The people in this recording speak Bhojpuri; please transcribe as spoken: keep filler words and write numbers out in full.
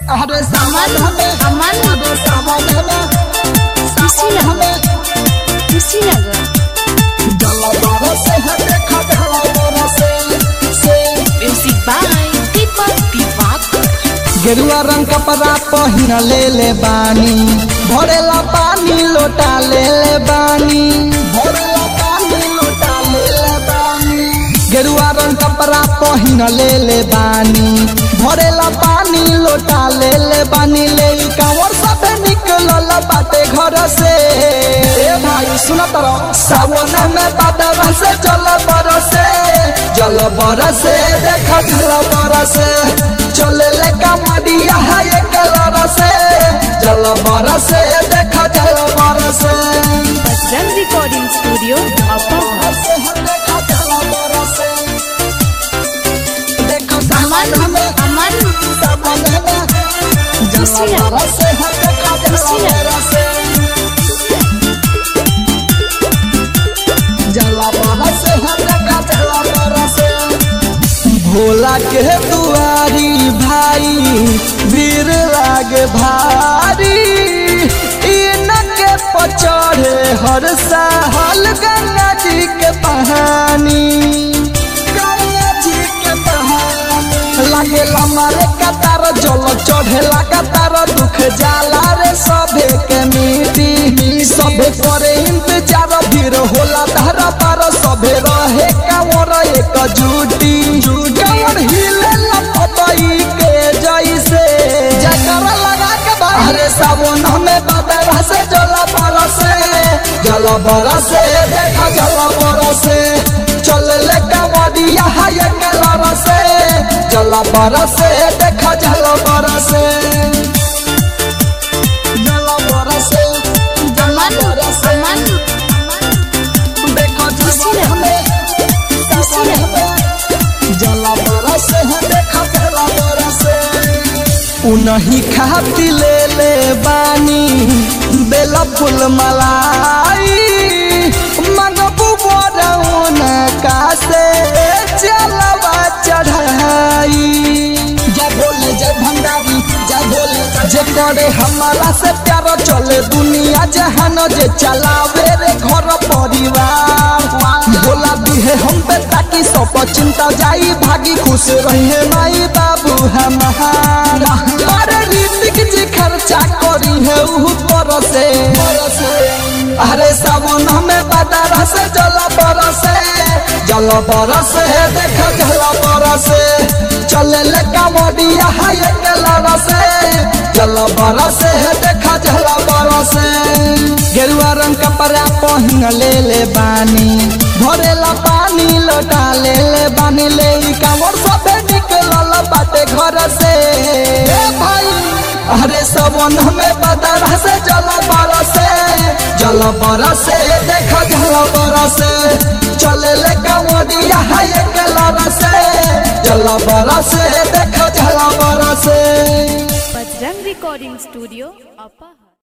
अरे सामान हमें अमन अरे सामान हमें सामान हमें कुशीनगर जलवारा से है देखा जलवारा से से म्यूजिक बाय दीपक दिवाकर। गेरुआ रंग कपड़ा पहिन ले ले बानी भरेला पानी लोटा ले ले बानी भरेला पानी लोटा ले ले बानी गेरुआ रंग कपड़ा पहिन ले ले बानी भरेला पानी लोटा ले ले बानी ले कांवर सब निकलल बाटे घर से। ए भाई सुन तरो सावन में बादल से जल बरसे जल बरसे देख जल बरसे चले ले कमरिया है ये कलर से जल बरसे देख जल बरसे बजरंग रिकॉर्डिंग स्टूडियो अपर देखो सामान हमें अमन सामान हमें जल बरसे है देखा जल बरसे जल बरसे है देखा जल बरसे भोला के दुआरी भाई वीर लागे भारी इनके पचड़े हर साल गंगा जी के पहानी गंगा जी के पहानी लागे हमारे कतार जल चढ़े लगातार दुख जाला रे सबे के मिट्टी सबे करे इंतजार भीड़ होला धारा पार सबे रहे कांवर एक जुटी कांवर हिले लपटई के जैसे जकरा लगा के बाहर सावन में बादल से जल बरसे जल बरसे देखा जल बरसे चल ले कांवरिया है एक लरसे जल बरसे देखा जल बरसे जल बरसे जल बरसे अमन देखो जल हमें जल हमें जल बरसे है देखा जल बरसे उनही खाती ले ले बानी बेला फूल मलाई मनबू बरौन का से चलवा चढ़ाई जय भोले जय भंडारी जय भोले जे करे हमारा से प्यार चले दुनिया जहान जे चलावे रे घर परिवार भोला दिहे हम पे ताकि सब चिंता जाई भागी खुश रहे माई बाबू हमार अरे ऋतिक जी खर्चा करी है ऊपर से अरे सावन में बादल से जल बरसे जल बरसे देख जल बरसे चले ले कांवरिया है एक लरसे जल बरसे देख जल बरसे गेरुआ रंग कपड़ा पहिन ले ले बानी भरेला पानी लोटा ले ले बानी ले कांवर सबे निकलल बाटे घर से। ए भाई अरे सावन में बादल से जल बरसे जल बरसे देख जल बरसे चले ले कांवरिया है एक लरसे जल बरसे देख जल बरसे बजरंग रिकॉर्डिंग स्टूडियो अपर।